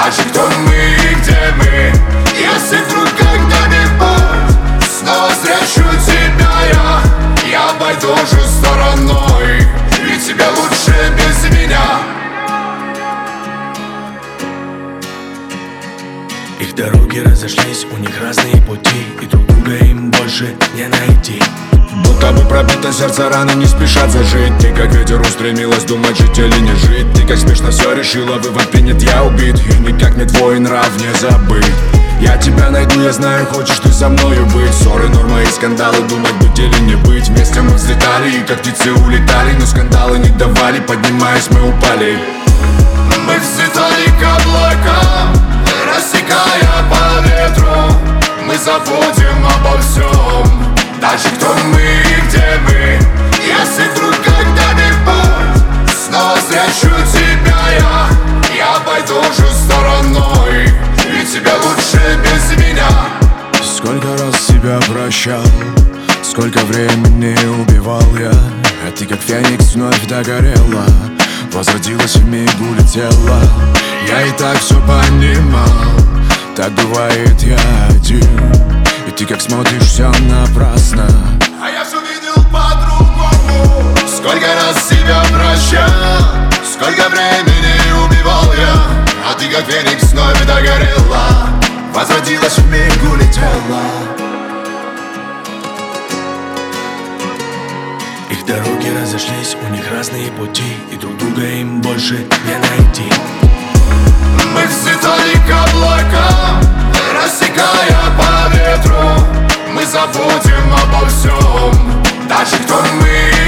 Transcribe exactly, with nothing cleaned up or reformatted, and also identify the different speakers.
Speaker 1: даже кто мы и где мы. Если вдруг когда-нибудь снова встречу тебя я, я обойду же стороной, ведь тебе лучше без меня.
Speaker 2: Их дороги разошлись, у них разные пути, и друг друга им больше не найти.
Speaker 1: Будто бы пробито сердце, раны не спешат зажить. Ты как ветер устремилась, думать жить или не жить. Ты как спешно все решила, вывод принят, я убит. И никак не твой нрав не забыть. Я тебя найду, я знаю, хочешь ты со мною быть. Ссоры, нормы и скандалы, думать быть или не быть. Вместе мы взлетали и как птицы улетали, но скандалы не давали, поднимаясь мы упали. Мы взлетали к облакам, рассекая по ветру. Мы забудем обо всем, даже кто мы и где мы. Если вдруг когда-нибудь снова встречу тебя я, я обойду же стороной, ведь тебе лучше без меня.
Speaker 2: Сколько раз тебя прощал, сколько времени убивал я, а ты как феникс вновь догорела, возродилась в миг, улетела. Я и так все понимал, так бывает я один, и ты как смотришь все напрасно,
Speaker 1: а я все видел по-другому. Сколько раз тебя прощал, сколько времени убивал я, а ты как феникс вновь догорела, возродилась в миг, улетела.
Speaker 2: Их дороги разошлись, у них разные пути, и друг друга им больше не найти.
Speaker 1: Мы взлетали к облакам, рассекая по ветру. Мы забудем обо всем, даже кто мы